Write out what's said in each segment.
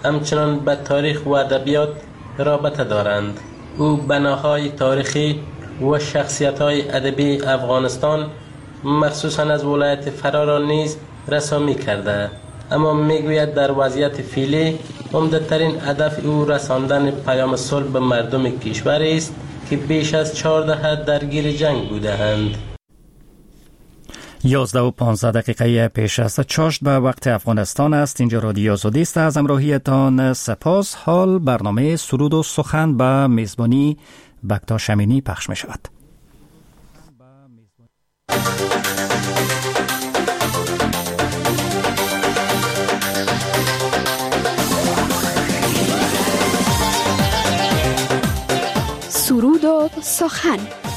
همچنان به تاریخ و ادبیات رابطه دارند. او بناهای تاریخی و شخصیت‌های ادبی افغانستان مخصوصاً از ولایت فرا را نیز رسامی کرده، اما میگوید در وضعیت فعلی عمده‌ترین هدف او رساندن پیام صلح به مردم کشور است که بیش از 4 دهه درگیر جنگ بوده‌اند. 11:15 پیش از چاشت به وقت افغانستان است. اینجا رادیو آزادی است. از همراهیتان سپاس. حال برنامه سرود و سخن به میزبانی بکتاش امینی پخش می شود. سرود و سخن.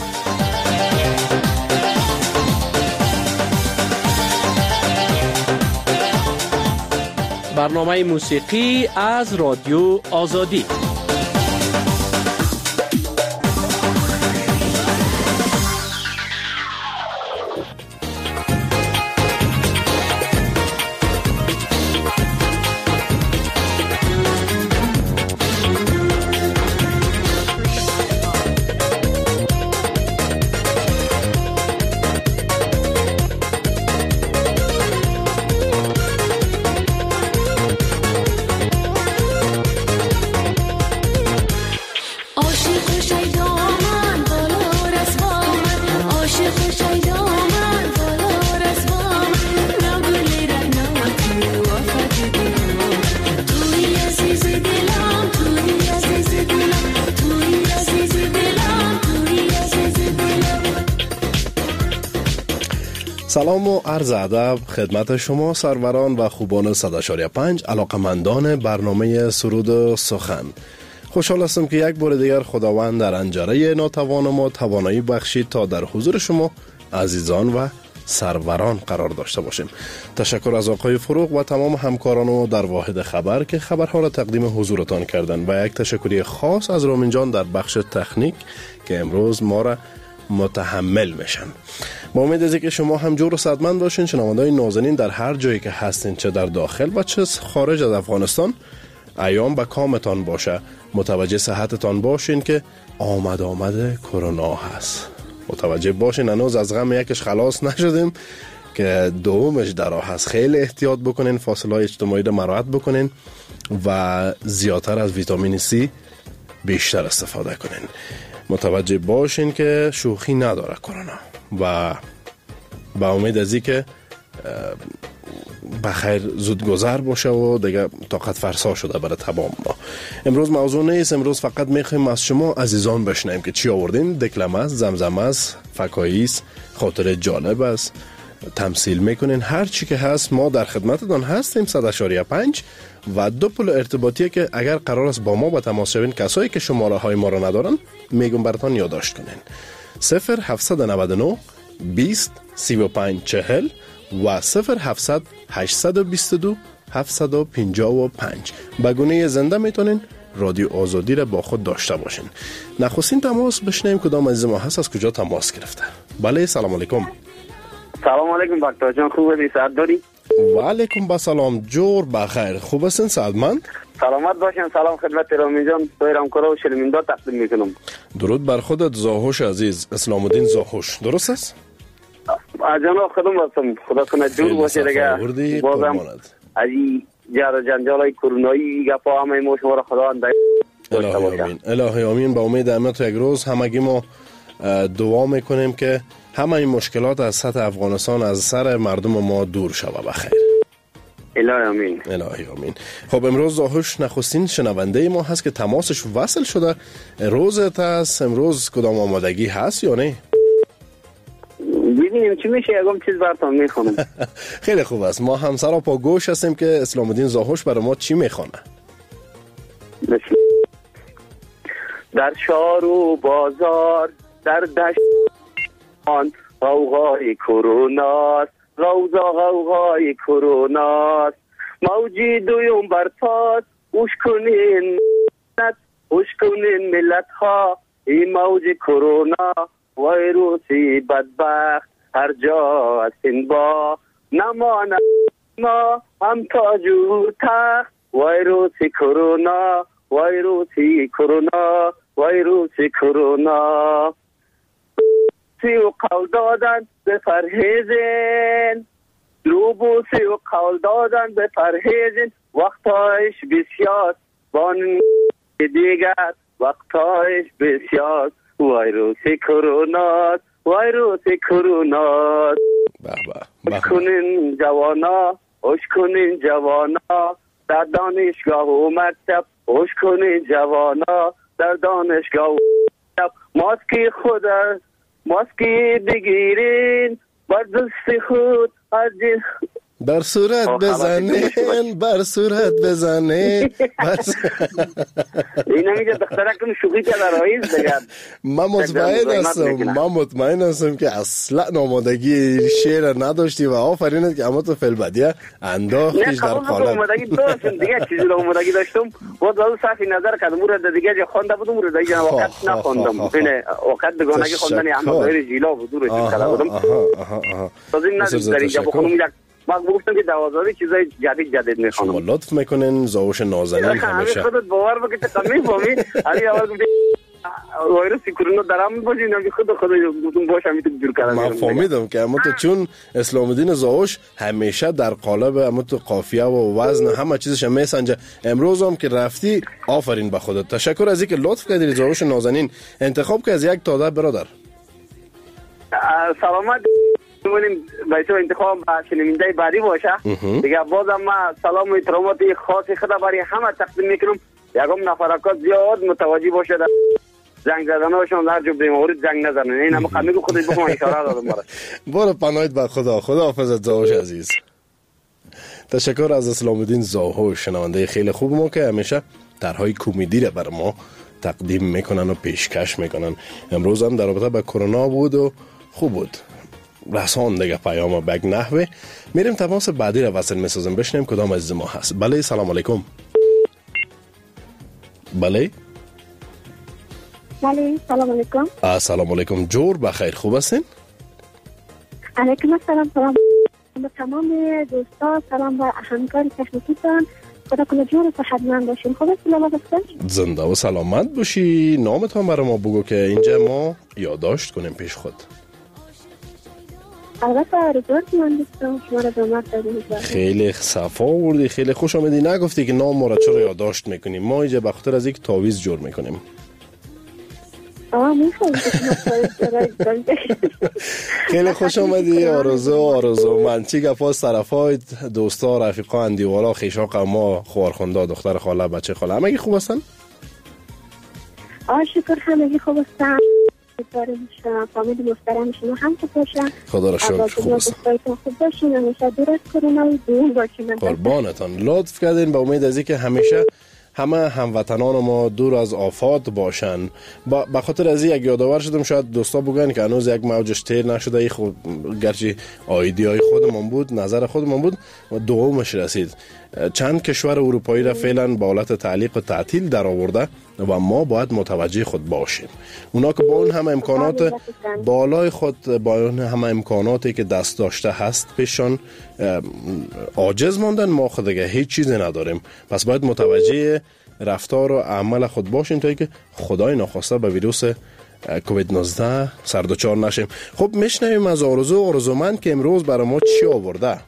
برنامه موسیقی از رادیو آزادی. سلام و عرض ادب خدمت شما سروران و خوبان 100.5 علاقمندان برنامه سرود و سخن. خوشحال هستم که یک بار دیگر خداوند در انجره ناتوان ما توانایی بخشید تا در حضور شما عزیزان و سروران قرار داشته باشیم. تشکر از آقای فروغ و تمام همکاران در واحد خبر که خبرها را تقدیم حضورتان کردند و یک تشکری خاص از رامین جان در بخش تکنیک که امروز ما را متحمل میشن. با امید از اینکه شما هم جور و صحتمند باشین. شنوندگان نازنین در هر جایی که هستین، چه در داخل و چه خارج از افغانستان، ایام به کامتان باشه. متوجه صحتتان باشین که آمد کرونا هست. متوجه باشین هنوز از غم یکش خلاص نشدیم که دومش در راه هست. خیلی احتیاط بکنین، فاصله اجتماعی را مراعات بکنین و زیادتر از ویتامین C بیشتر استفاده کنین. متوجه باشین که شوخی نداره کرونا و با امید از اینکه بخیر زود گذر باشه و دیگه طاقت فرسا شده برای تمام ما. امروز موضوع نیست. امروز فقط میخوایم از شما عزیزان بشنویم که چی آوردین. دکلمه است، زمزمه است، فکایی است، خاطر جالب است، تمثیل میکنین. هر چی که هست ما در خدمتتان هستیم. 100.5 و دو پل ارتباطی که اگر قرار است با ما به تماس شوین، کسایی که شماره های ما را ندارن، میگم براتون یادداشت کنین. 0799 20 35 40 و 0700 822 755. به گونه زنده میتونین رادیو آزادی را با خود داشته باشین. نخستین تماس بشنویم کدام عزیز ما هست، از کجا تماس گرفته. بله، سلام علیکم. سلام علیکم بکتا جان، خوبه؟ ساعت داری؟ و علیکم بسلام، جور بخیر. خوب هستین؟ سعادمند؟ سلامت باشین. سلام خدمت رامین جان، تویرم کرا و شرمنده تقدیم میکنم. درود بر خودت زاهوش عزیز، اسلام الدین زاهوش، درست است؟ جناب خودم هستم. خدا کنه جور باشه دیگه. بازم از این جر جنجال کرونایی گپا همه ما شما را خداوند الهی آمین. الهی آمین. با امید امت یک روز همگی ما دعا میکنیم که همه این مشکلات از سطح افغانستان از سر مردم ما دور شود بخیر. الهی آمین. الهی آمین. خب امروز زاهوش نخستین شنونده ما هست که تماسش وصل شده. روزت هست امروز، کدام آمادگی هست یا نه؟ ببینیم چی میشه، یکم چیز براتون میخونم. خیلی خوب است. ما هم سرا پا گوش هستیم که اسلام الدین زاهوش برای ما چی میخونه. در شهر و بازار در دشت غوغای کروناست، روزا غوغای کروناست، موجی دویم برپاست، اوش کنین ملت ها این موج کرونا، ویروسی بدبخت هر جا هستین با نماند ما هم تاج و تخت، ویروس کرونا، ویروس کرونا، ویروس کرونا. سی و قول دادن به پرهیزین، روبوسی و قول دادن به پرهیزین. وقتایش بسیار بان دیگر، وقتایش بسیار. ویروس کرونا، ویروس کرونا. خوش کنین جوانا، خوش کنین جوانا در دانشگاه و مکتب. خوش کنین جوانا در دانشگاه و مکتب. ماسکی بگیرین بر دست خود از بر صورت بزنین، بر صورت بزنین. این همیشه دخترکم شوخی که در رایز دگرد. من مطمئن هستم که اصلا آمادگی شعر نداشتی و آفرینت که اما تو فلبدیه انداختیش در قالب. آمادگی داشتم دیگه، چیزی رو آمادگی داشتم باید از صرفی نظر کردم. مورد دیگه جا خونده بودم، مورد دیگه وقت نخوندم. وقت بگانگی خوندن احمد ظاهر جیلا بود رو چیز کرده بودم. تازیم ندید در اینجا بخونم یک من گفتم که 12 چیزای جدید میخوام. شما لطف میکنین زاوش نازنین همیشه. خودت باور بکنی که کمی فهمی. علی اول گفت ویروس کرونا درام باشین، نمی خود گفتم باشه میتونم جور کردم. من فهمیدم که اما تو چون اسلام الدین زاوش همیشه در قالب اما تو قافیه و وزن همه چیزش میسنجه. امروز هم که رفتی آفرین به خودت. تشکر از اینکه لطف کردی زاوش نازنین انتخاب که از یک تا 10 برادر. سلامت می‌مونیم باید انتخاب شنونده بعدی باشه. دیگه بازم من سلام و احترامات خاص خدا برای همه تقدیم میکنم. یکم نفرات زیاد متوجه باشه در زنگ زدنشون هر جو بیماری زنگ نزنن. این هم خمیگو خودش بخوام اشاره دادم برای. برو پناهت به خدا. خدا حافظت زاوش عزیز. تشکر از اسلام الدین زاوش، شنونده خیلی خوب ما که همیشه طرحهای کمدی را بر ما تقدیم میکنن و پیشکش میکنن. امروز هم در رابطه با کرونا بود و خوب بود. رسان دیگه پیام بگ نحوه. میریم تماس بعدی رو وصل میسازم بشنیم کدام از ما هست. بله سلام علیکم. بله سلام علیکم. سلام علیکم. جور بخیر، خوب هستین؟ علیکم السلام. سلام به تمام دوستا، سلام به همکار تکنیکیتان. خدا کنه جور و صحتمند باشین. خوب هستین؟ زنده و سلامت باشی. نامتان برای ما بگو که اینجا ما یادداشت کنیم پیش خود. البته آرزوات من دوستم شما را به دادید. خیلی صفا آوردی، خیلی خوش آمدی. نگفتی که نام ما را چرا یادداشت میکنیم. ما اینجا به خاطر از یک تعویض جور میکنیم. خیلی خوش آمدی. آرزو من چی گپا از طرفای دوستا رفیقا اندیوالا خیشاق ما خوارخونده دختر خاله بچه خاله همگی خوب هستن؟ شکر همگی خوب هستن. فامیل محترم شما هم خوب باشن. خدا را شکر خوب هستن. خوب باشین. همیشه دور از کرونا و دور باشین. قربانتان. لطف کردین. به امید از اینکه همیشه همه هموطنان ما دور از آفات باشن. به خاطر از یک یادآور شدم شاید دوستا بگن که هنوز یک موجش تیر نشده. ای خود گرچه آیدیای خودمان بود، نظر خودمان بود و دومش رسید. چند کشور اروپایی را فعلا با حالت تعلیق و تعطیل در آورده و ما باید متوجه خود باشیم. اونا که با اون همه امکانات بالای خود، با اون همه امکاناتی که دست داشته هست پیشان عاجز ماندن، ما خود دیگه هیچ چیزی نداریم. پس باید متوجه رفتار و عمل خود باشیم تا اینکه خدای ناخواسته به ویروس کووید 19 سردچار نشیم. خب میشنویم از آرزومند که امروز برای ما چی آورده.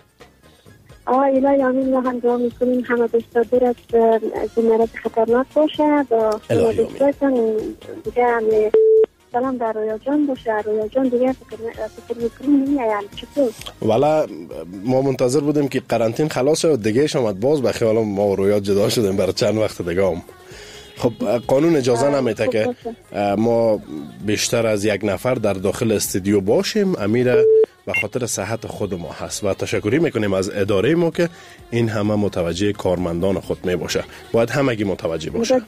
الهی آمین. ما هم دعا میکنیم همه دوستا دور از مرض خطرناک باشه. با دوستایتان دیگه همه سلام در رویا جان باشه. رویا جان دیگه فکر میکنیم نمیایم چطور؟ والا ما منتظر بودیم که قرنطین خلاص شد دیگه شمد باز به خیال ما و رویا جدا شدیم برای چند وقت دیگه هم. خب قانون اجازه نمیده که ما بیشتر از یک نفر در داخل استودیو باشیم. امیره به خاطر صحت خود ما هست و تشکری میکنیم از اداره ما که این همه متوجه کارمندان خود می باشه. باید همگی متوجه باشه.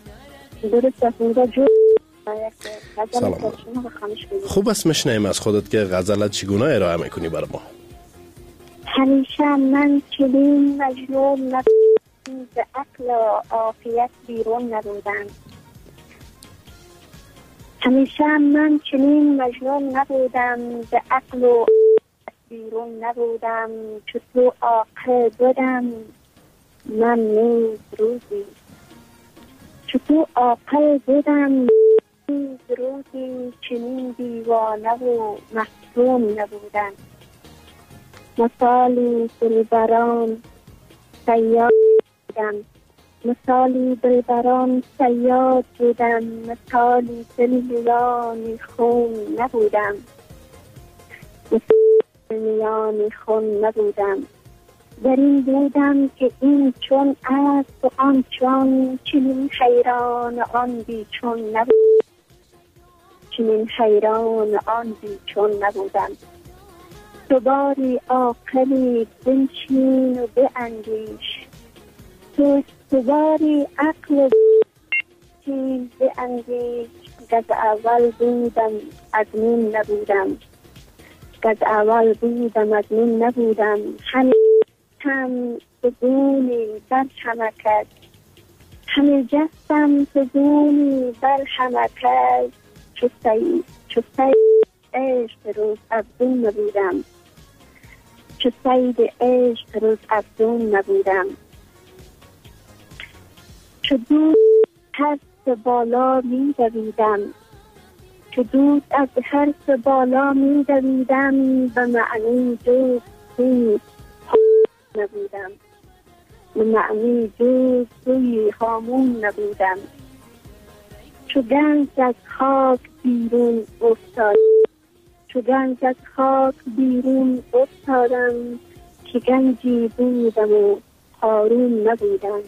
سلام. خوب است میشنیم از خودت که غزلت چگونه ارائه میکنی برای ما. همیشه من چنین مجنون نبودم به عقل و عافیت بیرون نبودم. همیشه من چنین مجنون نبودم به عقل و بیرون نبودم. چطور عاقل بودم من نیز روزی. چو تو عاقل بودم روزی چنین دیوانه و محزون نبودم. مثالی دلبران صیاد بودم، مثالی دلبران صیاد بودم، مثالی دلیان خون نبودم، مثالی خون نبودم. در این بودم که این چون است و آن چون، چنین حیران آن بی چون نبودم، چنین حیران آن بی چون نبودم. تو باری عاقلی بنشین و باندیش، تو باری عقل بنشین باندیش. گز اول بودم ادمین نبودم، گز اول بودم ادمین نبودم. همه هم سزونی بر حمکت، همه جستم سزونی بر حمکت. چو سید عشق روز افزون نبودم، چو سید عشق روز افزون نبودم. چو دود هر سه بالا می دویدم، چو دود از هر سه بالا می دویدم. به معنی جز سوی نبودم، به معنی جز سوی هامون نبودم. چو گنج از خاک بیرون افتاد، چو گنج از خاک بیرون افتادم. که گنجی بودم و قارون نبودم،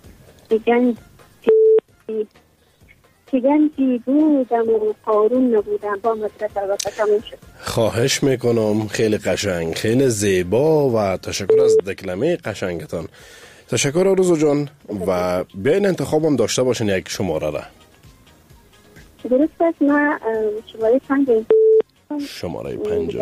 که گنجی بودم و قارون نبودم. با مدرسه البته تموم شد. خواهش میکنم، خیلی قشنگ، خیلی زیبا و تشکر از دکلمه قشنگتان. تشکر آرزو جان و بیاین انتخابم داشته باشین یک شماره را. درست است. من شماره 5 شماره 5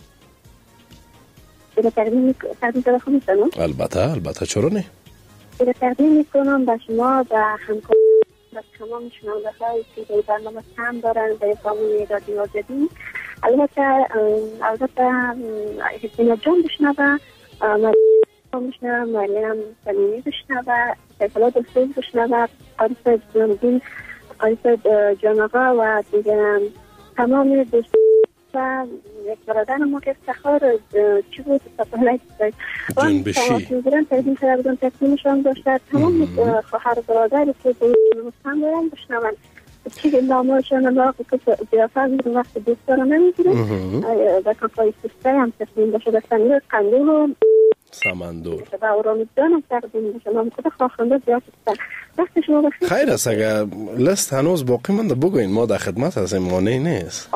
تقدیم میکنم. البته چرا نه. تقدیم میکنم به شما و همکاران و تمام شنونده‌هایی که در برنامه هم دارن در سامانه رادیو آزادی. البته حسین جان بشنوه، بشنوه، مریم سلیمی بشنوه، سیفالله دکتر بشنوه، قاریس جاندین، قاریس جانقا و دیگرم تمام دوستان و یک برادر ما که افتخار چی بود سفالت جنبشی و تقدیم کرده بودن تقدیمشان داشته. تمام خواهر برادری که به مستم دارن بشنون چی نامهشان الله که بیافر میدون وقت دوست دارم نمیگیره و کافای سسته هم تصمیم باشه دستنی قندول و سمندور و اورامی دانم تقدیم باشه. نام خود خواهنده زیاد سسته. وقت شما بخیر. خیر است. اگر لست هنوز باقی منده بگوین، ما در خدمت هستیم، مانعی نیست.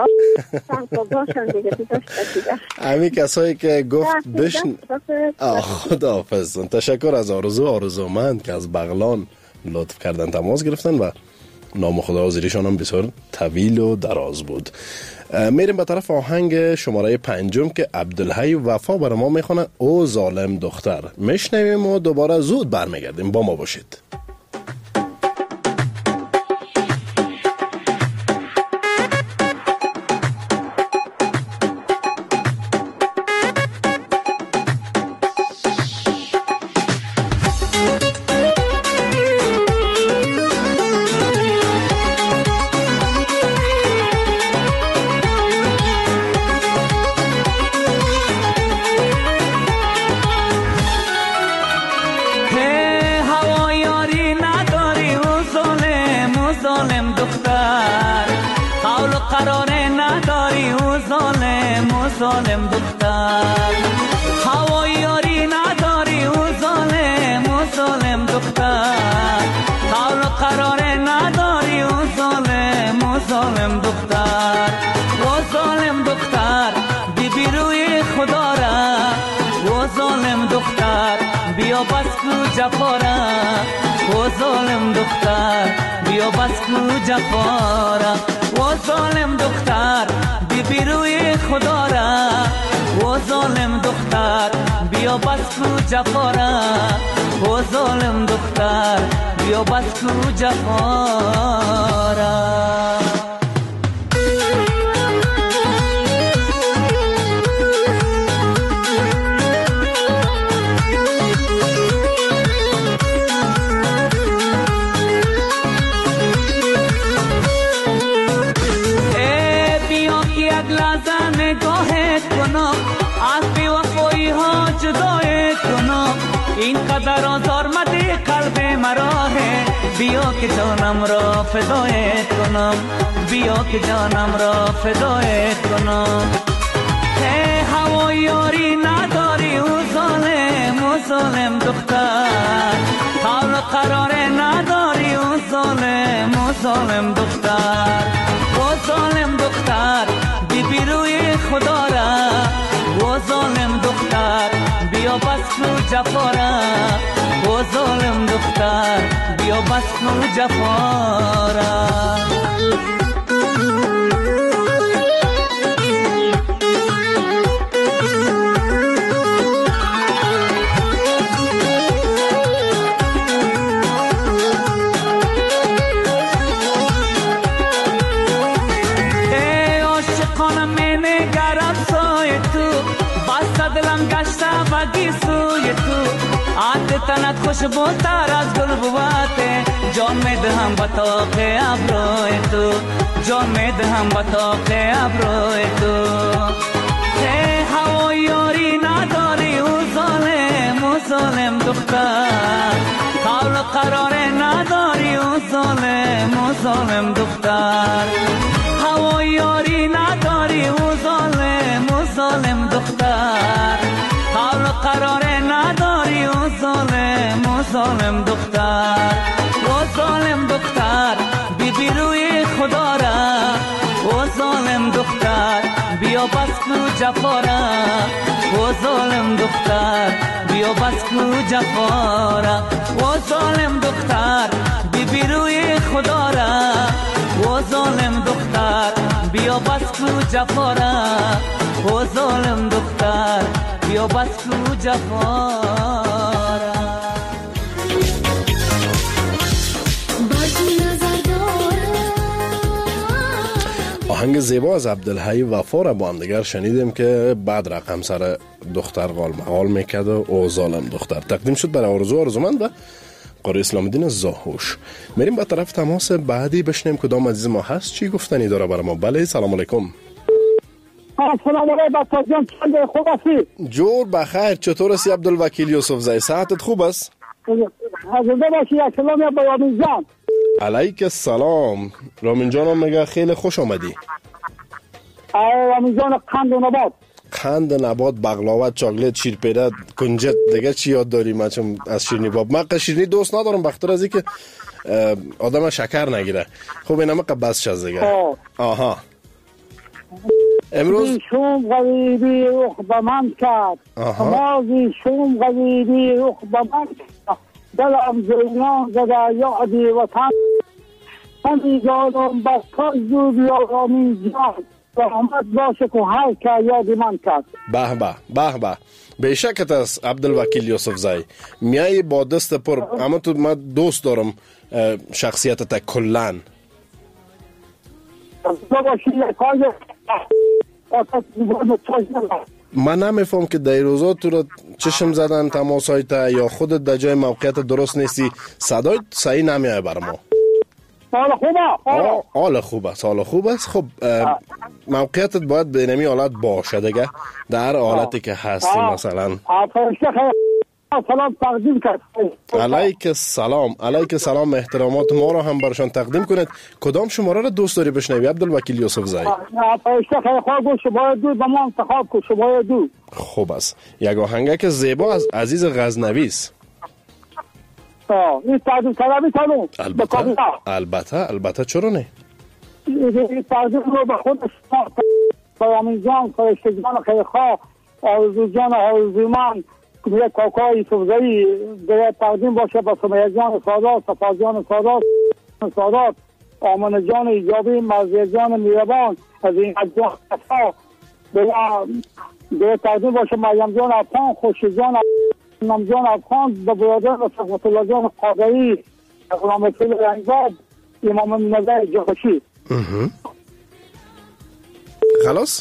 همین کسایی که گفت بشن خدا حافظ. تشکر از آرزومند که از بغلان لطف کردن تماس گرفتن و نام خدا حاضریشان هم بسیار طویل و دراز بود. میریم به طرف آهنگ شماره 5 که عبدالحی وفا برای ما میخونه او ظالم دختر. میشنویم و دوباره زود برمیگردیم. با ما باشید. ظالم دختر هوای یاری نداری او ظالم دختر حال و قرار نداری او ظالم دختر او ظالم دختر بی روی خدا را او ظالم دختر بیا بس کو جفا را او ظالم دختر بیا بس کو جفا را او ظالم دختر بی روی خدا را او ظالم دختر بیا بس کو جفا را او ظالم دختر بیا بس کو جفا را بیا که جانم را فدایت کنم، بیا که جانم را فدایت کنم. هوا یاری نداری او ظالم دختر، حال قرار نداری او ظالم دختر. او ظالم دختر بی روی خدا را، او ظالم دختر بیا بس کنو جفا را، او ظالم دختر بیا بس کنو جفا را. تنت خوشبوتر از گل بواته، جان می دهم با طاق ابروی تو، جان می دهم با طاق ابروی تو. هوا یاری نداری او ظالم دختر، حال قرار نداری او ظالم دختر. هوا یاری نداری او ظالم دختر، حال قرار نداری او ظالم دختر. او ظالم دختر بی روی خدا را، او ظالم دختر بیا بس کنو جفا را، او ظالم دختر بیا بس کنو جفا را. او ظالم دختر بی روی خدا را، او ظالم دختر بیا بس کنو جفا را، او ظالم دختر بیا بس کنو جفا را. آهنگ زیبا از عبدالحی وفا را با هم دیگر شنیدیم که بعد رقم سر دختر غالمحال میکرد و او ظالم دختر تقدیم شد برای آرزو آرزومند و قاری اسلام الدین زاهوش. میریم به طرف تماس بعدی بشنیم کدام عزیز ما هست چی گفتنی داره برای ما. بله سلام علیکم. سلام علیکم بچه جان، چند خوب هستی؟ جور بخیر، چطور هستی عبدالوکیل یوسف زی؟ صحتت خوب است؟ حضرت باشی. سلام با رامین جان. علیک السلام. رامین جانم میگه خیلی خوش آمدی. رامین جان قند و نبات، قند نبات، بغلاوت، چاکلت، شیرپیره، کنجد، دیگه چی یاد داری؟ من چون از شیرینی باب من شیرینی دوست ندارم بخاطر از اینکه آدم شکر نگیره. خب اینم بس شد دیگه. آها امروز شوم غریبی روح به من کرد، مازی شوم غریبی روح به من کرد، دلم زیان زده یادی وطن، همی جانم بس کاش زود یا رامین جان، رحمت باشه که هر که یادی من کرد. به به به به بیشکت است عبدالوکیل یوسف زی. میای با دست پر، اما تو من دوست دارم شخصیتت کلن. من نمیفهم که در روزا تو رو چشم زدن تماس های تا یا خودت در جای موقعیت درست نیستی، صدای صحیح نمیای بر ما. حال خوبه؟ حال خوب است، حال خوب است. خب موقعیتت باید به نمی حالت باشه دیگه، در حالتی که هستی. مثلا سلام تقدیم کرد. علیک السلام. علیک السلام. احترامات ما رو هم برشان تقدیم کنید. کدام شماره رو دوست داری بشنوی عبدالوکیل یوسف زی؟ خوب است. یک آهنگک زیبا از عزیز غزنویست. این تقدیم کردم تانو. البته چرا نه؟ این تقدیم رو به خودش رامین جان، فرشته جان خیرخواه، آرزو جان آرزومند، یک کاکای سوزایی در تقدیم باشه با سمیه جان سادات، صفا جان سادات، آمن جان ایجابی، مرزی جان میربان، از این جان صفا در تقدیم باشه مریم جان افغان، خوشی جان نام جان افغان، به برادر صفت الله جان قادری، غلام فیل رنگزاد، امام نظر جاخشی. خلاص؟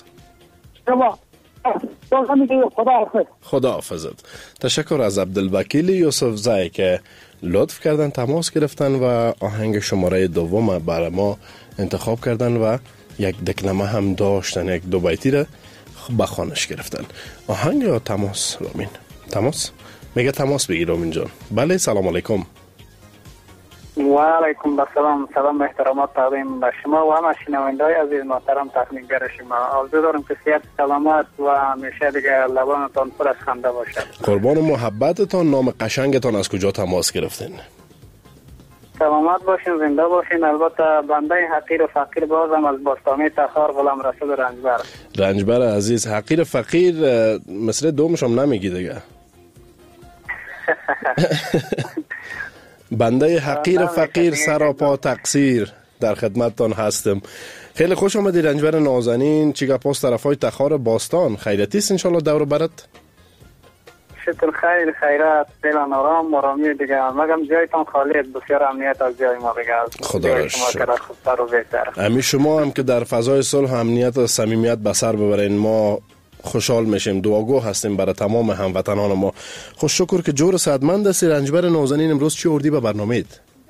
خدا حافظت. تشکر از عبدالوکیل یوسف زی که لطف کردن تماس گرفتن و آهنگ شماره دوم برای ما انتخاب کردن و یک دکلمه هم داشتن، یک دو بیتی را به خوانش گرفتن. آهنگ یا تماس؟ رامین تماس میگه تماس بگیر رامین جان. بله سلام علیکم. و علیکم السلام. سلام احترامات تقدیم به شما و همه شنونده‌های عزیز محترم تقدیمگر شما. آرزو دارم که صحت سلامت و همیشه دیگه لبانتان پر از خنده باشد. قربان محبتتان. نام قشنگتان از کجا تماس گرفتین؟ سلامت باشین، زنده باشین. البته بنده حقیر و فقیر بازم از باستانی تخار غلام رسول رنجبر. رنجبر عزیز. حقیر فقیر مثل دومش هم نمیگی دیگه. بنده حقیر فقیر سراپا تقصیر در خدمتتان هستم. خیلی خوش آمدی رنجبر نازنین. چی گپاس طرفای تخار باستان؟ خیرتیست انشالله دور برت؟ شکر خیر خیرات دلان آرام آرامی دیگه. مگم جایتان خالی بسیار امنیت از جای ما دیگه. خدا را شکر. امی شما هم که در فضای صلح امنیت و صمیمیت به سر ببرین ما خوشحال میشیم. دعاگو هستیم برای تمام هموطنان ما. خوش شکر که جور صحتمند هستی رنجبر نازنین. امروز چی اردی به برنامه‌ات؟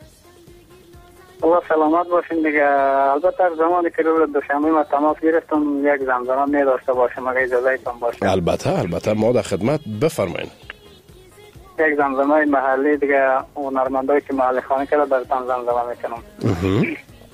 الله سلامت باشین دیگه. البته از زمانی که روز دوشنبه ما تماس گرفتم یک زمزمه می داشته باشم اگه اجازه ایتان باشه. البته ما در خدمت. بفرمایید. یک زمزمه محلی دیگه هنرمندایی که محلی خانه کرده براتون زمزمه میکنم.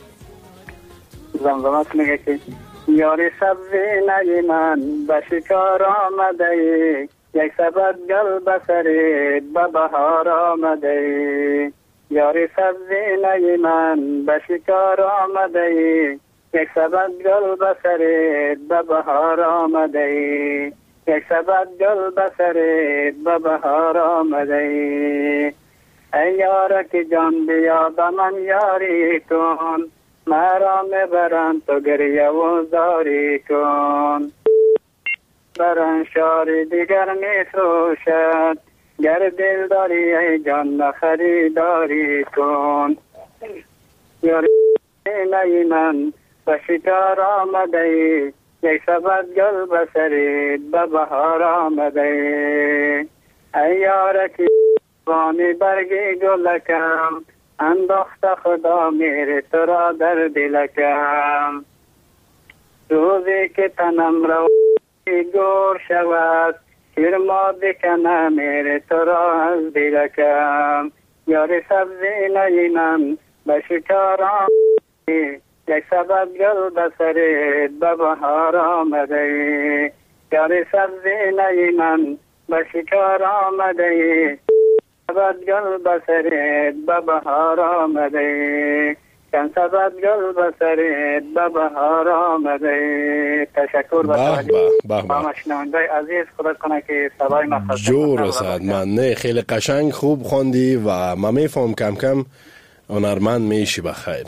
زمزمه میگه که یاری سبزی نگی من به شکار آمده ای، یک سبد گل بسرید به بهار آمده ای. یاری سبزی نگی من به شکار آمده ای، یک سبد گل بسرید به بهار آمده ای. یک سبد گل بسرید به بهار آمده ای. ای یاره که جان بیا به من یاری کن، مرا میبرن تو گریه و زاری کن. برن شاری دیگر میفروشد، گر دل داری ای جان خریداری کن. یاری نی من به شکار آمده ای، یک سبد گل بسرید به بهار آمده ای. ای یاره که وانی برگی گلکم، انداخت خدا میره تو را در دلکم. روزی که تنم رو گور شود، شرما بکنه میره تو را از دلکم. یاری سبزی نینم به شکار آمده، یک سبد گل بسرید به بهار آمده. یاری سبزی نینم به شکار آمده، سبد گل بسرید به بهار آمده. چند سبد گل بسرید به بهار آمده. تشکر به شنونده عزیز. خدا کنه که صدای ما جور رسد. من نه خیلی قشنگ خوب خوندی و من میفهم کم کم هنرمند میشی. بخیر.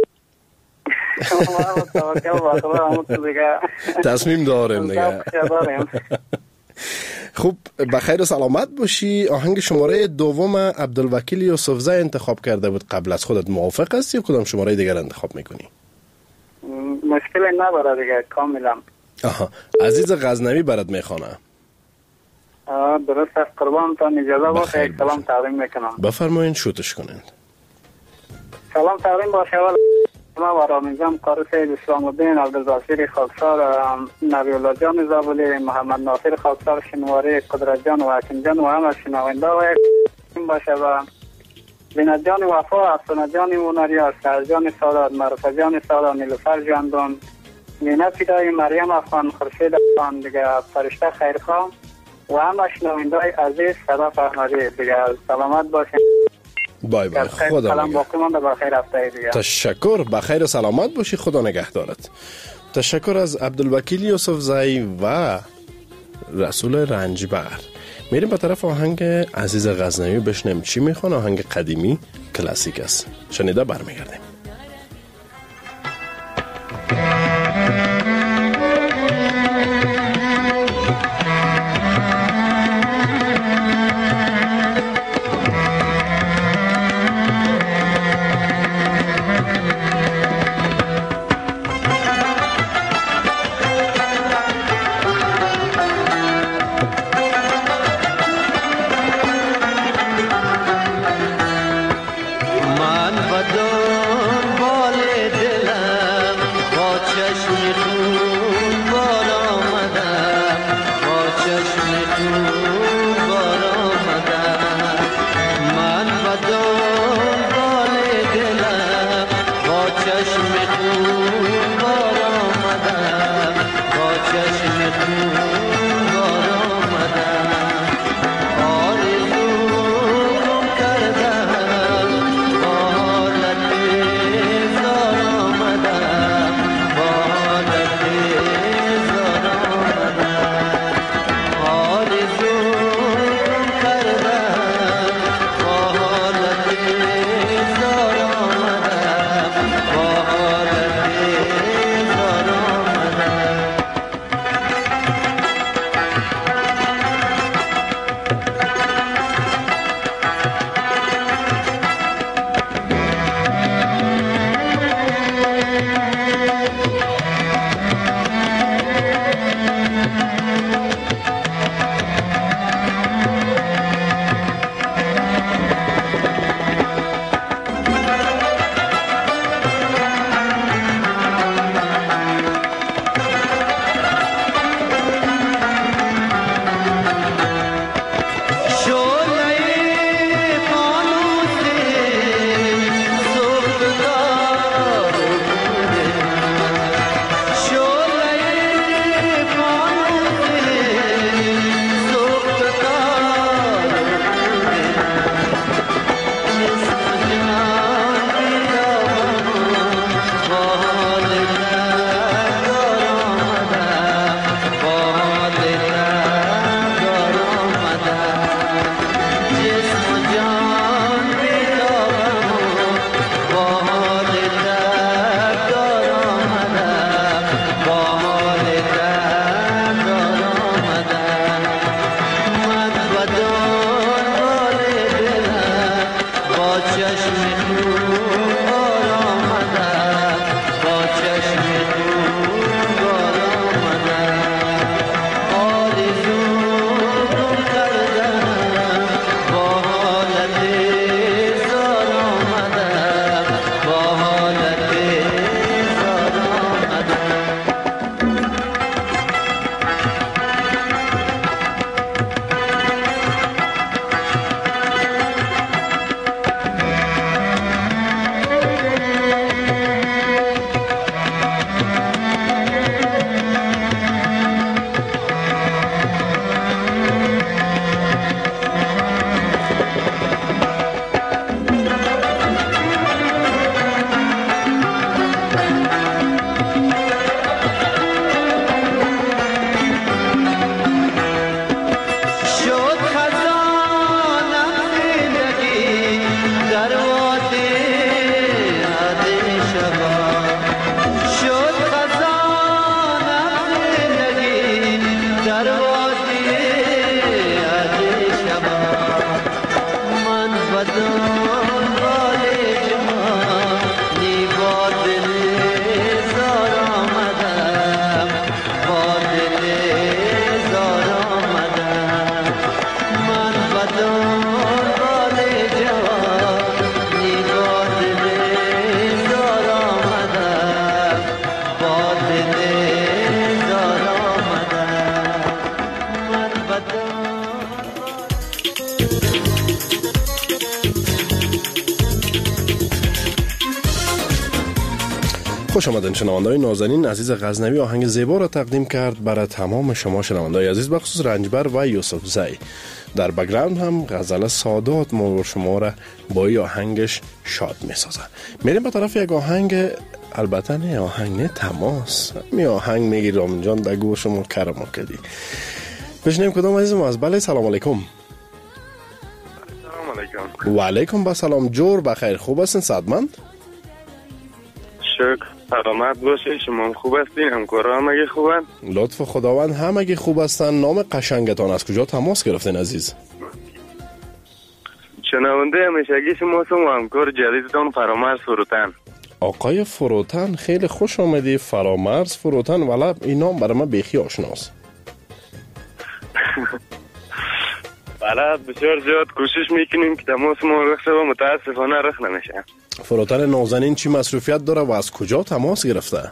تصمیم داریم دیگه. خوب بخیر و سلامت باشی. آهنگ شماره دوم عبدالوکیل یوسفزی انتخاب کرده بود. قبل از خودت موافق هستی یا کدام شماره دیگر انتخاب میکنی؟ مشکل نداره دیگه کاملا. عزیز غزنوی برات میخوانه. درست است قربانتان. اجازه باشه یک سلام تقدیم میکنم. بفرمایید شوتش کنین. سلام تقدیم باشه ما و رامیزم کار سید اسلام الدین عبدالباصری خاکسار، نبی الله جان زابلی، محمد ناصر خاکسار شنواری، قدرت جان و حکیم جان و همه شنونده و یک باشه و بینت جان وفا، افسانه جان مونریا، سر جان سادات، معروفه جان سادات، نیلوفر جاندون، مینه فیدای مریم افغان، خورشید افغان دیگه، فرشته خیرخواه و همه شنونده عزیز صدف احمدی دیگه. سلامت باشین. بای بای. خدا نگهدارت. تشکر. بخیر و سلامت باشی. خدا نگهدارت. تشکر از عبدالوکیل یوسفزی و رسول رنجبر. میریم به طرف آهنگ عزیز غزنوی بشنیم چی میخوان. آهنگ قدیمی کلاسیک است. شنیده برمیگردیم. من بدو خوش آمدین شنونده‌های نازنین. عزیز غزنوی آهنگ زیبا را تقدیم کرد برای تمام شما شنونده‌های عزیز، بخصوص رنجبر و یوسف زی. در بک‌گراند هم غزل سادات ما شما را با این آهنگش شاد می‌سازه. میریم به طرف یک آهنگ، البته نه آهنگ، نه تماس. می آهنگ میگی رامین جان در گوش شما کرم کردی. بشنیم کدام عزیز ما از. بله سلام علیکم. سلام علیکم. و علیکم با سلام. جور بخیر، خوب هستین؟ صحتمند؟ شکر، سلامت باشه. شما خوب هستین؟ همکارا همگی خوبن؟ لطف خداوند همگی خوب هستن. نام قشنگتان از کجا تماس گرفتین عزیز؟ شنونده همیشگی شما هستم و همکار جدیدتان فرامرز فروتن. آقای فروتن خیلی خوش آمدی. فرامرز فروتن، ولی این نام برای من بیخی آشناست. بله بسیار زیاد کوشش میکنیم که تماس ما رخ شه و متاسفانه رخ نمیشه. فروتن نازنین چی مصروفیت داره و از کجا تماس گرفته؟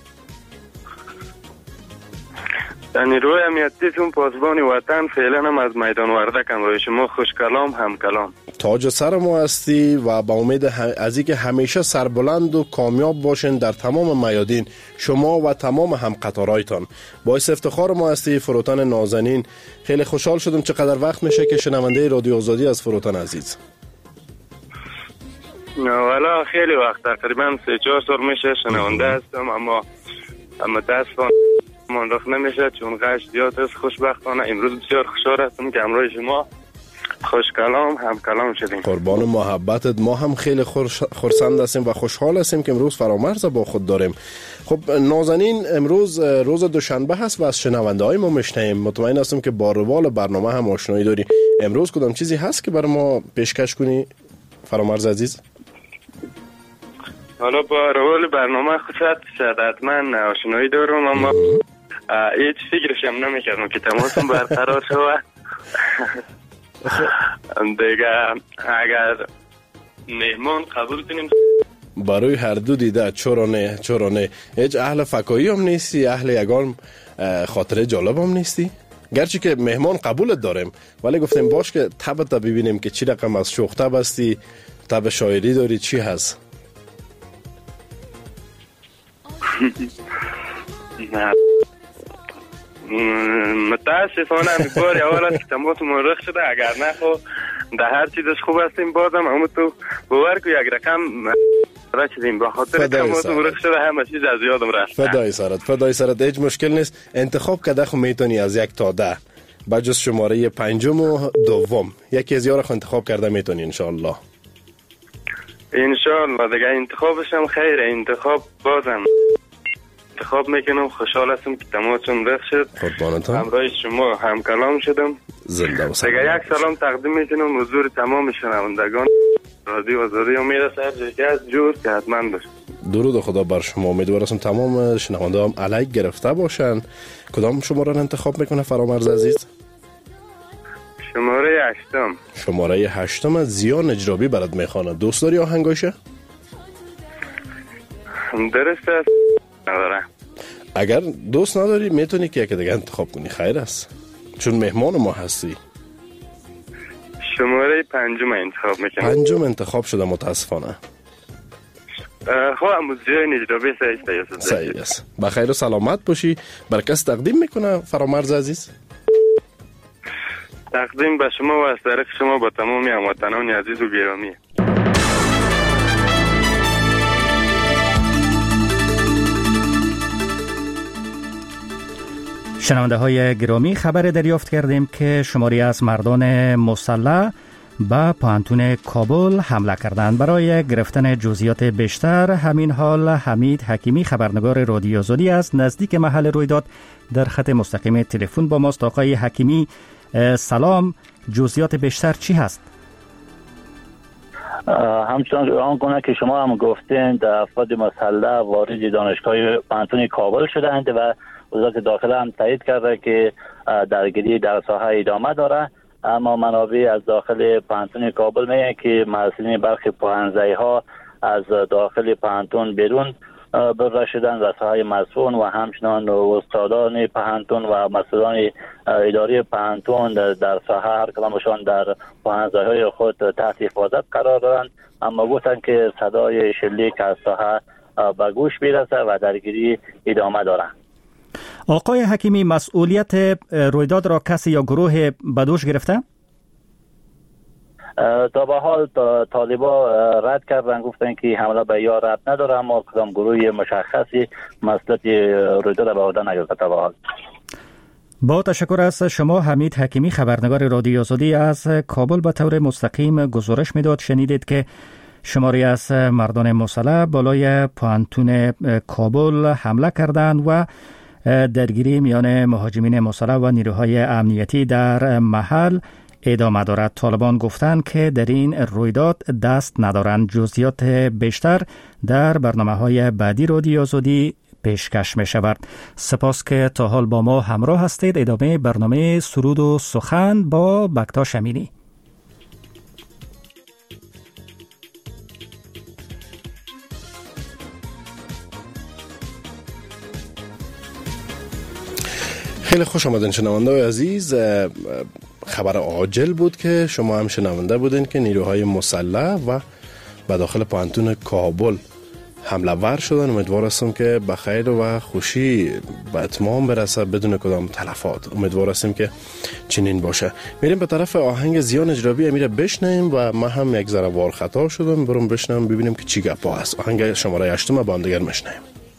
نیروی امنیتیتون پاسبان وطن فعلا هم از میدان وردک همراه شما خوش کلام هم کلام. تاج سر ما هستی و با امید از اینکه همیشه سربلند و کامیاب باشین در تمام میادین، شما و تمام هم قطارایتان. باعث افتخار ما هستی فروتن نازنین. خیلی خوشحال شدم. چقدر وقت میشه که شنونده رادیو آزادی از فروتن عزیز؟ والا خیلی وقت، تقریبا 3-4 سال میشه شنونده هستم، اما متاسفانه من رخ نمیشه چون غش زیاد است. خوشبختانه امروز بسیار خوشحال هستم که همراه شما خوش کلام هم کلام شدیم. قربان محبتت. ما هم خیلی خرسند هستیم و خوشحال هستیم که امروز فرامرز با خود داریم. خب نازنین، امروز روز دوشنبه هست و از شنونده های ما میشنیم. مطمئن هستم که با روال برنامه هم آشنایی داری. امروز کدام چیزی هست که برای ما پیشکش کنی فرامرز عزیز؟ حالا با روال برنامه خودت حتما آشنایی دارم، اما هیچ فکرش هم نمیکردم که تماسم برقرار شود. دیگه اگر مهمان قبول کنیم برای هر دو دیده. چرا نه. هیچ اهل فکایی هم نیستی؟ اهل یگان خاطره جالب هم نیستی؟ گرچه که مهمان قبولت داریم، ولی گفتیم باش که تبت ببینیم که چی رقم از شوخ تب هستی، تب شاعری داری، چی هست؟ نه متاسفانه میباری اول از که تماس مرخ شده. اگر نه خو در هر چیزش خوب هستیم بازم، اما تو باور که یک رقم رچدیم به خاطر تماس مرخ شده همه چیز از یادم رفت. فدای سرت هیچ مشکل نیست. انتخاب کده خو میتونی از 1 تا 10 بجز شماره 5 و 2 یکی از یارا خو انتخاب کرده میتونی انشاءالله. دیگه انتخابش هم خیره. انتخاب بازم انتخاب میکنم. خوشحال هستم که تماسم رخ شد. همراه شما هم کلام شدم. زنده و سلام. دیگه یک سلام تقدیم میکنم حضور تمام شنوندگان رادیو آزادی امید است هر جایی که از جور که حتما باشه. درود خدا بر شما. امیدوارم تمام شنونده هم علیک گرفته باشن. کدام شماره را انتخاب میکنه فرامرز عزیز؟ شماره 8. شماره 8 از زیا نجرابی برات میخوانه. دوست داری آهنگاشه؟ درست است. نداره. اگر دوست نداری میتونی که یک دیگه انتخاب کنی، خیر است، چون مهمان ما هستی. شماره 5 انتخاب میکنم. 5 انتخاب شده متاسفانه. خب زیا نجرابی صحیح است. بخیر و سلامت باشی. بر کس تقدیم میکنه فرامرز عزیز؟ تقدیم به شما و از طریق شما با تمامی هموطنان عزیز و گرامی. شنونده های گرامی، خبر دریافت کردیم که شماری از مردان مسلح به پوهنتون کابل حمله کردند. برای گرفتن جزئیات بیشتر همین حال حمید حکیمی خبرنگار رادیو آزادی از نزدیک محل رویداد در خط مستقیم تلفن با ماست. آقای حکیمی سلام، جزئیات بیشتر چی هست؟ همچنان آنگونه که شما هم گفتین افراد مسلح وارد دانشگاه پوهنتون کابل شدند و وزارت داخله هم تایید کرده که درگیری در ساحه ادامه داره، اما منابع از داخل پوهنتون کابل میگن که محصلین برخی پوهنځی‌ها از داخل پوهنتون بیرون برده شدند و ساحه مسئول و همچنان استادان پوهنتون و مسئولان اداری پوهنتون در ساحه هر کدامشان در پوهنځی‌های خود تحت حفاظت قرار دارند، اما گفتند که صدای شلیک از ساحه به گوش میرسه و درگیری ادامه داره. آقای حکیمی، مسئولیت رویداد را کسی یا گروه به دوش گرفته؟ تا به حال طالبا رد کردن، گفتن که حمله به یا رد نداره، اما کدام گروه مشخصی مسئولیت رویداد به عهده نگرفته تا به حال. با تشکر از شما. حمید حکیمی خبرنگار رادیو آزادی از کابل به طور مستقیم گزارش میداد. شنیدید که شماری از مردان مسلح بالای پوهنتون کابل حمله کردند و درگیری میان مهاجمین مسلح و نیروهای امنیتی در محل ادامه دارد. طالبان گفتند که در این رویداد دست ندارند. جزئیات بیشتر در برنامه‌های بعدی رادیو آزادی پیشکش می شود. سپاس که تا حال با ما همراه هستید. ادامه برنامه سرود و سخن با بکتاش امینی. خیلی خوش آمدین شنونده عزیز. خبر عاجل بود که شما هم شنونده بودین که نیروهای مسلح و به داخل پوهنتون کابل حمله ور شدن. امیدوار هستم که به خیر و خوشی به اتمام برسه بدون کدام تلفات. امیدوار هستم که چنین باشه. میریم به طرف آهنگ زیا نجرابی امیر بشنیم و من هم یک ذره وار خطا شدم، برام بشنم ببینیم که چی گپا است. آهنگ شماره 8 با هم دیگر میشنیم.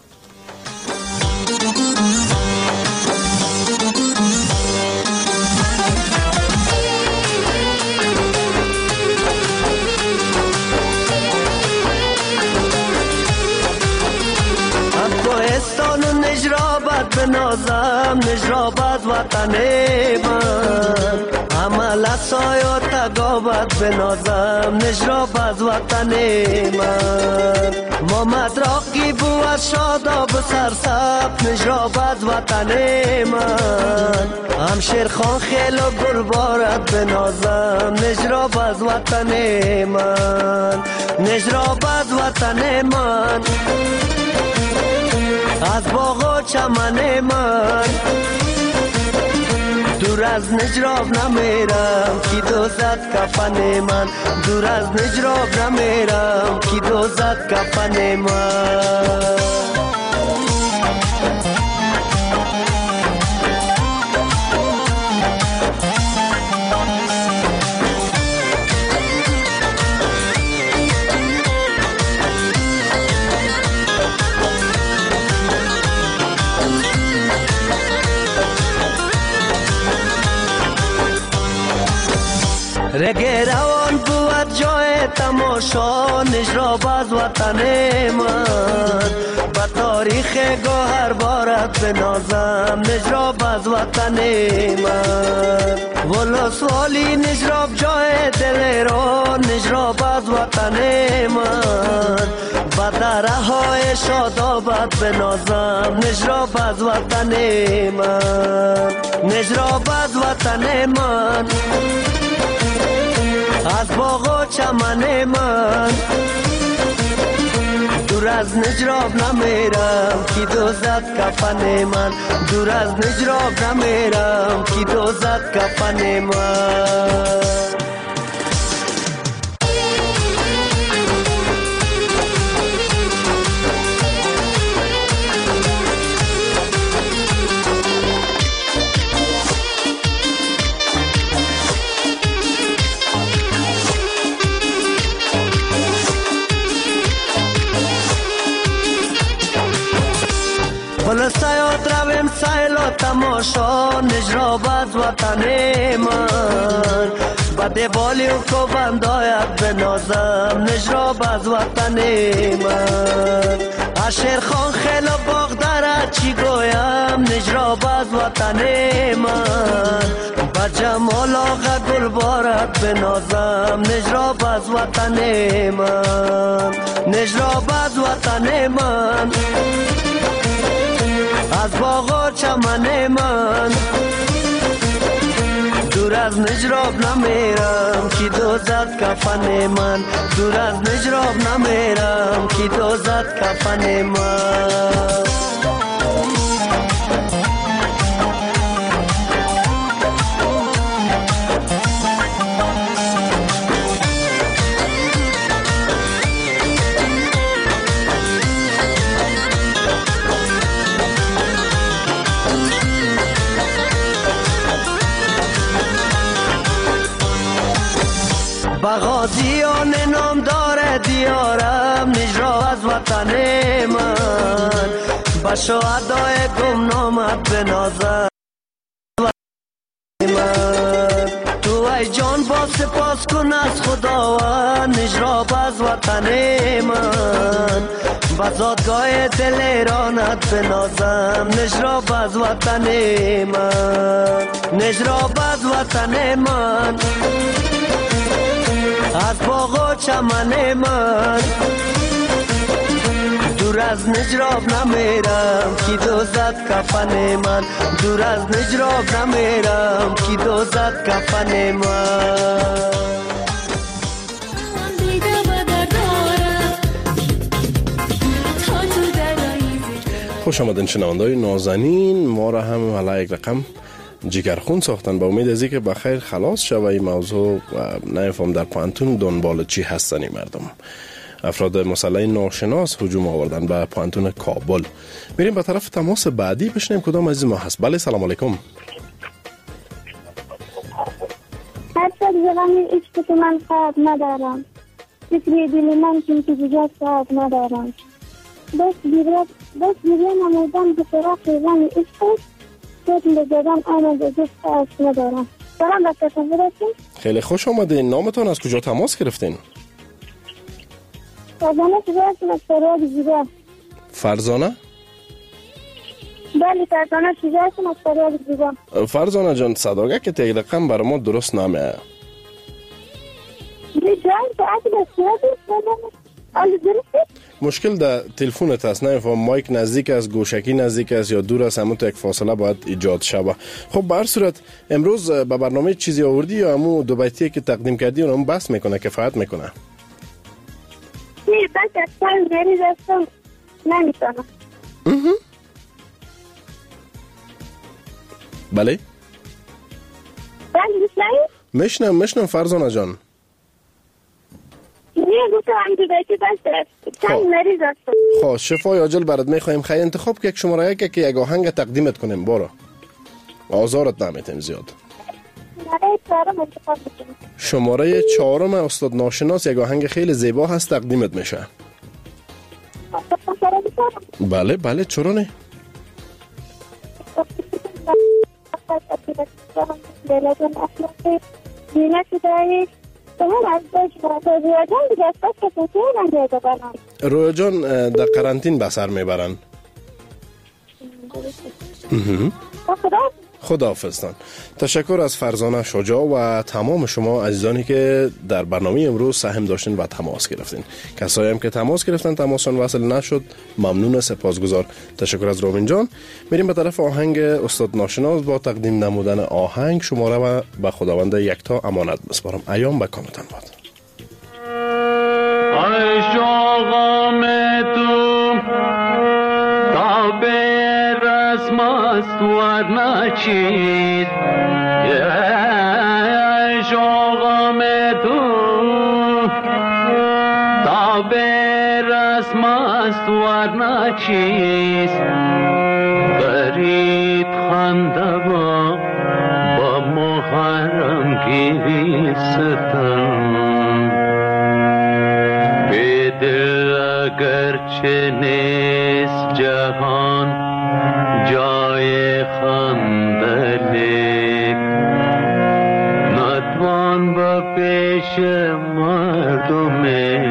بنازم نجرابت وطن من، عمل سایا تگابت بنازم نجرابت وطن من، ما مدراقی بو از شاداب سرسب نجرابت وطن من، همشیر خان خیل و گلبارت بنازم نجرابت وطن من، نجرابت وطن من، از باغ و چمن من، دور از نجراب نمیرم کی دوزد کفن من، دور از نجراب نمیرم کی دوزد کفن من. رگه روان بود جای تماشا نجراب از وطن من، و تاریخ گوهر بارد بنازم نجراب از وطن من ولسوالی نجراب جای دل رو نجراب از وطن من و دره های شادابت بنازم نجراب از وطن من نجراب از وطن من از باغ و چمن من دور از نجراب نمیرم کی دوزد کفن من دور از نجراب نمیرم کی دوزد کفن من سیاد رویم سیل و تماشا نجراب از وطن من با دیوالی و کوبندایت بنازم نجراب از وطن من اشیر خان خیل و باغ دارد چی گویم نجراب از وطن من با جمال آقا گل بارد بنازم نجراب از وطن من نجراب از وطن من از باغ و چمن من دور از نجراب نمیرم کی دوزد کفن من دور از نجراب نمیرم کی دوزد کفن من بغازیان نام داره دیارم نجراب از وطن من با شهدای گمنامت بنازم من تو ای جان با سپاس کن از خداوند نجراب از وطن من با زادگاه دل ایرانت بنازم نجراب از وطن من نجراب از وطن من از باغ و چمن من دور از نجراب نمیرم کی دوزد کفن من دور از نجراب نمیرم کی دوزد کفن من خوش آمدین شنونده‌های نازنین ما را هم علی یک رقم جگرخون ساختن با امید از اینکه بخیر خلاص شوه این موضوع و نفهم در پانتون دنبال چی هستن این مردم. افراد مسلح ناشناس هجوم آوردن به پانتون کابل. میریم به طرف تماس بعدی بشنیم کدام از ما هست. بله سلام علیکم. حتی زبانی ایچ که من خواب ندارم فکری دل من که دیگر خواب ندارم بس گریه نمودن به طرف زن عشق شکل دادن آمده جست عشق ندارم. سلام بسته کنید. خیلی خوش آمدین. نامتان از کجا تماس گرفتین؟ فرزانه شجاعتون از فریاد زیبا. فرزانه؟ بله فرزانه شجاعتون از فریاد زیبا. فرزانه جان صداگه که تیگ رقم برای ما درست نامه. مشکل در تلفونت است نه مایک نزدیک است گوشکی نزدیک است یا دور است همون تو یک فاصله باید ایجاد شود. خب به هر صورت امروز به برنامه چیزی آوردی یا همون دو بیتی که تقدیم کردی اونم بس میکنه کفایت میکنه؟ نه بس اصلا مریض هستم نمیتونم. بله میشنم فرزانه جان. خب شفای عاجل برات میخوایم. خیلی انتخاب که یک شماره که یک آهنگ تقدیمت کنیم بارا آزارت نمیتیم زیاد. شماره 4 استاد ناشناس یک آهنگ خیلی زیبا هست تقدیمت میشه. بله چرا نه. رویا جان در قرنطین به سر میبرن. خداحافظتان. تشکر از فرزانه شجاع و تمام شما عزیزانی که در برنامه امروز سهم داشتین و تماس گرفتین. کسایی هم که تماس گرفتن تماسشون وصل نشد ممنون، سپاسگزار. تشکر از روبین جان. میریم به طرف آهنگ استاد ناشناس با تقدیم نمودن آهنگ شماره و به خداوند یکتا امانت بسپارم. ایام به کامتان باد. ای شوقم تو تا به رسم است ورنه چیست، ای شوقم تو تا به رسم است ورنه چیست، برید خنده با محرم گیری ستم، دل اگرچه نیست جهان جای خنده لیک، نتوان به پیش مردم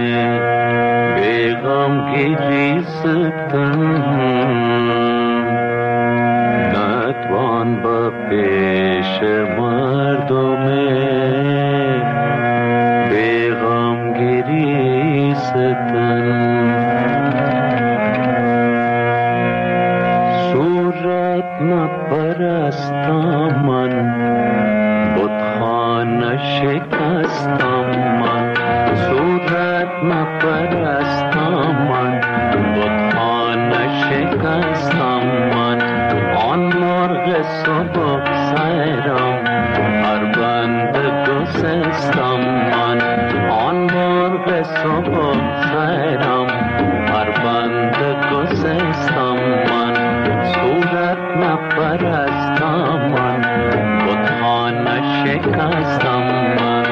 بیغم گیری ستم، نتوان به پیش مردم بیغم گیری ستم. صورت نپرستم من، بتخانه شکستم من، صورت نپرستم من، بتخانه شکستم من، آن مرغ صبح سیرم هر بند گسستم من، آن مرغ صبح سیرم هر بند گسستم من، صورت نپرستم من، بتخانه شکستم من.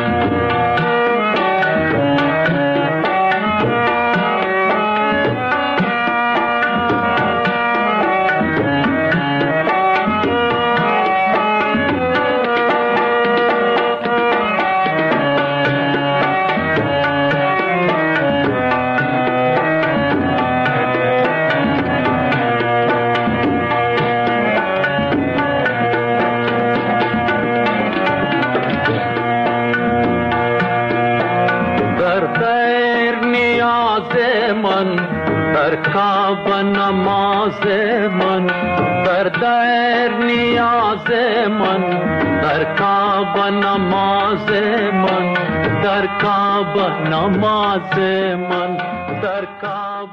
در کعبه نماز من، در در نیاز من، در کعبه نماز من، در کعبه نماز من، در کعبه